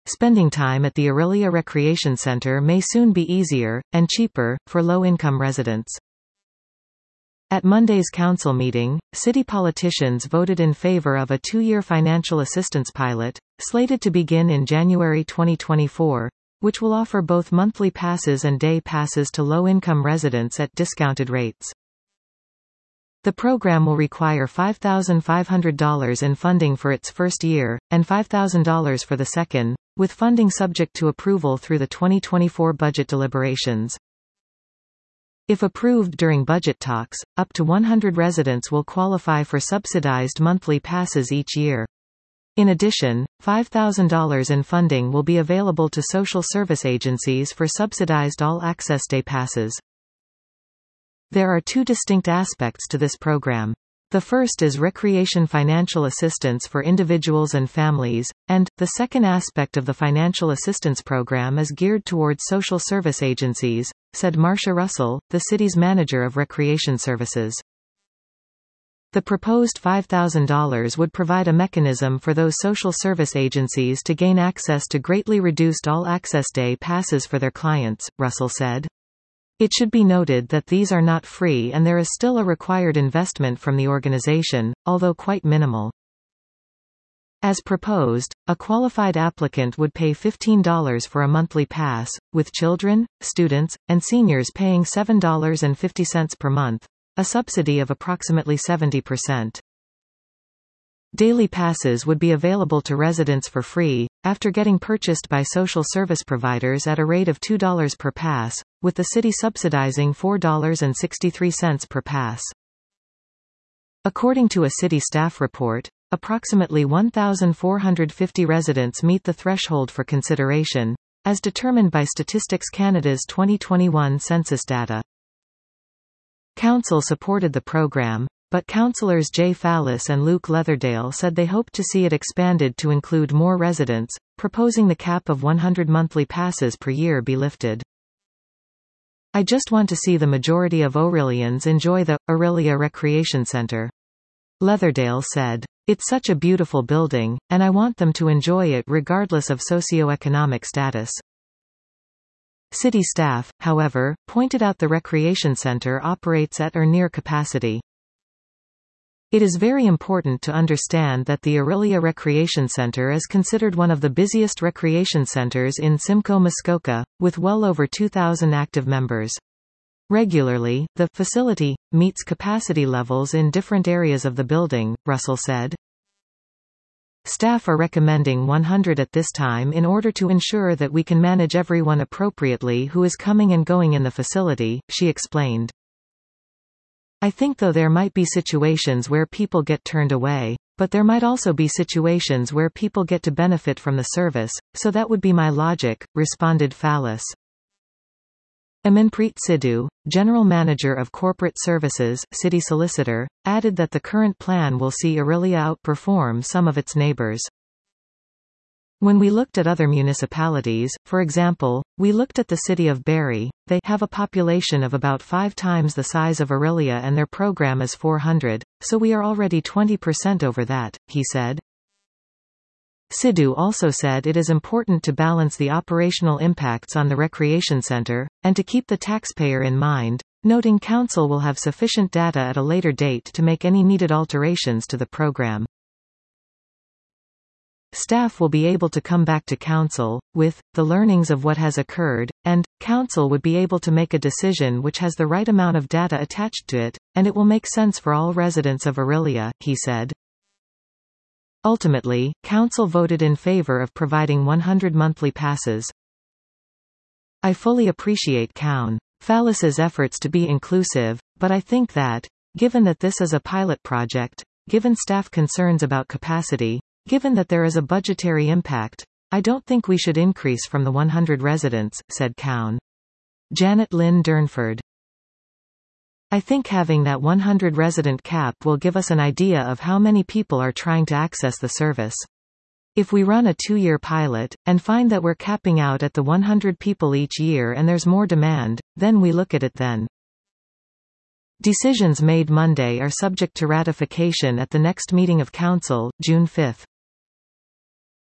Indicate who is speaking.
Speaker 1: Spending time at the Orillia Recreation Center may soon be easier, and cheaper, for low-income residents. At Monday's council meeting, city politicians voted in favor of a 2-year financial assistance pilot, slated to begin in January 2024, which will offer both monthly passes and day passes to low-income residents at discounted rates. The program will require $5,500 in funding for its first year, and $5,000 for the second, with funding subject to approval through the 2024 budget deliberations. If approved during budget talks, up to 100 residents will qualify for subsidized monthly passes each year. In addition, $5,000 in funding will be available to social service agencies for subsidized all-access day passes. There are two distinct aspects to this program. The first is recreation financial assistance for individuals and families, and, the second aspect of the financial assistance program is geared towards social service agencies, said Marcia Russell, the city's manager of recreation services. The proposed $5,000 would provide a mechanism for those social service agencies to gain access to greatly reduced all-access day passes for their clients, Russell said. It should be noted that these are not free and there is still a required investment from the organization, although quite minimal. As proposed, a qualified applicant would pay $15 for a monthly pass, with children, students, and seniors paying $7.50 per month, a subsidy of approximately 70%. Daily passes would be available to residents for free, after getting purchased by social service providers at a rate of $2 per pass, with the city subsidizing $4.63 per pass. According to a city staff report, approximately 1,450 residents meet the threshold for consideration, as determined by Statistics Canada's 2021 census data. Council supported the program, but councillors Jay Fallis and Luke Leatherdale said they hoped to see it expanded to include more residents, proposing the cap of 100 monthly passes per year be lifted. I just want to see the majority of Orillians enjoy the Orillia Recreation Center. Leatherdale said. It's such a beautiful building, and I want them to enjoy it regardless of socioeconomic status. City staff, however, pointed out the recreation center operates at or near capacity. It is very important to understand that the Orillia Recreation Center is considered one of the busiest recreation centers in Simcoe Muskoka, with well over 2,000 active members. Regularly, the facility meets capacity levels in different areas of the building, Russell said. Staff are recommending 100 at this time in order to ensure that we can manage everyone appropriately who is coming and going in the facility, she explained. I think though there might be situations where people get turned away, but there might also be situations where people get to benefit from the service, so that would be my logic, responded Fallis. Amanpreet Sidhu, General Manager of Corporate Services, City Solicitor, added that the current plan will see Orillia outperform some of its neighbours. When we looked at other municipalities, for example, we looked at the city of Barrie, they have a population of about 5 times the size of Orillia and their program is 400, so we are already 20% over that, he said. Sidhu also said it is important to balance the operational impacts on the recreation centre, and to keep the taxpayer in mind, noting council will have sufficient data at a later date to make any needed alterations to the program. Staff will be able to come back to council, with, the learnings of what has occurred, and, council would be able to make a decision which has the right amount of data attached to it, and it will make sense for all residents of Orillia, he said. Ultimately, council voted in favor of providing 100 monthly passes. I fully appreciate Councillor Fallis's efforts to be inclusive, but I think that, given that this is a pilot project, given staff concerns about capacity, given that there is a budgetary impact, I don't think we should increase from the 100 residents, said Councillor Janet Lynn Durnford. I think having that 100 resident cap will give us an idea of how many people are trying to access the service. If we run a 2-year pilot, and find that we're capping out at the 100 people each year and there's more demand, then we look at it then. Decisions made Monday are subject to ratification at the next meeting of Council, June 5.